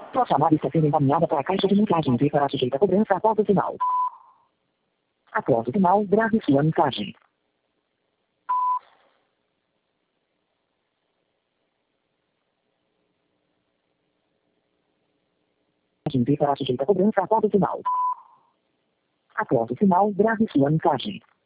Sua chamada está sendo encaminhada para a caixa de mensagens e será sujeita a cobrança após o sinal. Após o sinal, grave sua mensagem. E será sujeita a cobrança após o sinal. Após o sinal, grave sua mensagem.